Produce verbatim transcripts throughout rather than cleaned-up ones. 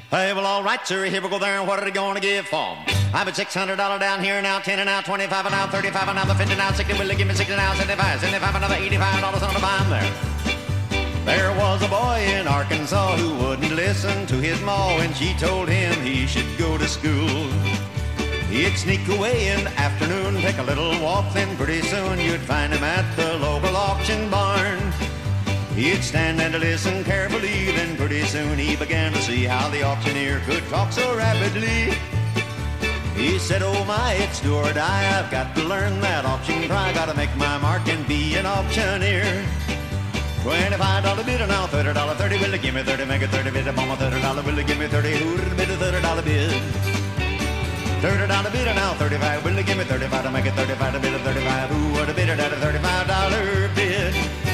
Hey, well, all right, sir, here we go there, and what are they going to give for 'em? I bet six hundred dollars down here now, ten and now, twenty-five and now, thirty-five and now, the fifty now, sixty, will they give me sixty now, seventy-five, seventy-five, another eighty-five dollars on the bottom there. There was a boy in Arkansas who wouldn't listen to his ma when she told him he should go to school. He'd sneak away in the afternoon, take a little walk, then pretty soon you'd find him at the local auction barn. He'd stand and listen carefully, then pretty soon he began to see how the auctioneer could talk so rapidly. He said, oh my, it's do or die, I've got to learn that auction cry, gotta make my mark and be an auctioneer. Twenty-five dollar bid and now thirty dollar thirty, will they give me thirty, make it thirty bid, I'm on thirty dollar, will they give me thirty, who'd bid a thirty dollar bid? Thirty dollar bid and now thirty-five, will they give me thirty-five to make it thirty-five to bid a thirty-five, who would have bid it at a thirty-five dollar bid?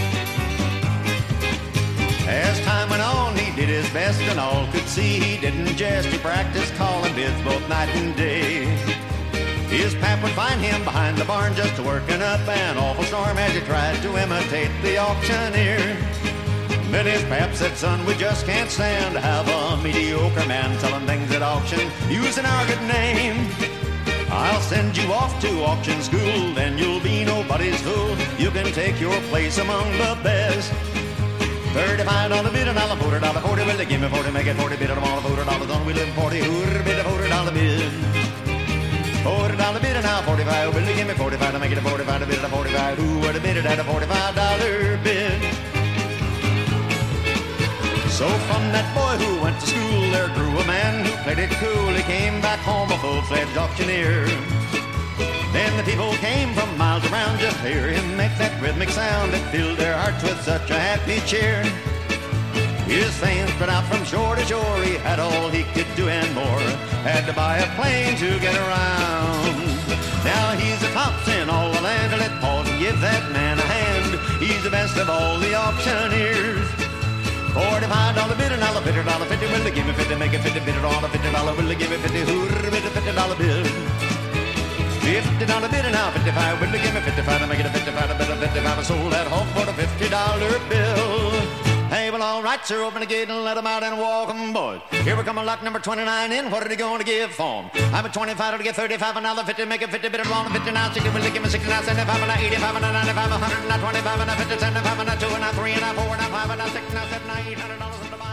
As time went on, he did his best, and all could see he didn't jest. He practiced calling bids both night and day. His pap would find him behind the barn just working up an awful storm as he tried to imitate the auctioneer. Then his pap said, son, we just can't stand to have a mediocre man selling things at auction using our good name. I'll send you off to auction school, then you'll be nobody's fool. You can take your place among the best. Thirty-five dollar bid and I'll forty dollar forty. Will they give me forty? Make it forty bid and I'm all forty dollars on. We live forty. Who'd bid a forty dollar bid? Forty dollar bid and now forty-five. Will they give me forty-five to make it a forty-five to bid at a forty-five? Who would have bid it at a forty-five dollar bid? So from that boy who went to school, there grew a man who played it cool. He came back home a full-fledged auctioneer. Then the people came from miles around just to hear him make that rhythmic sound that filled their hearts with such a happy cheer. His fame spread out from shore to shore. He had all he could do and more. Had to buy a plane to get around. Now he's the tops in all the land, and let Paul give that man a hand. He's the best of all the auctioneers. Forty-five dollar bid and I'll fifty dollar fifty. Will they give me fifty? Make it fifty bid on a fifty dollar. Will they give me fifty? Who'd bid a fifty dollar bid? Fifty dollar bid and now fifty-five. Will they give me fifty-five to make it a fifty-five? A bid of fifty-five. I sold that home for the fifty dollar bill. Hey, well, all right, sir, open the gate and let them out and walk 'em, boys. Here we come on lot number twenty-nine in. What are they going to give for 'em? I'm at twenty-five to get thirty-five, another fifty, make it fifty, bid of on fifty, now sixty, will they give me sixty, now seventy-five, and now eighty-five, and now ninety-five, a hundred, and now twenty-five, and now fifty, seventy-five, and now two, and now three, and now four, and now five, and now six, and now seven, now eight hundred dollars.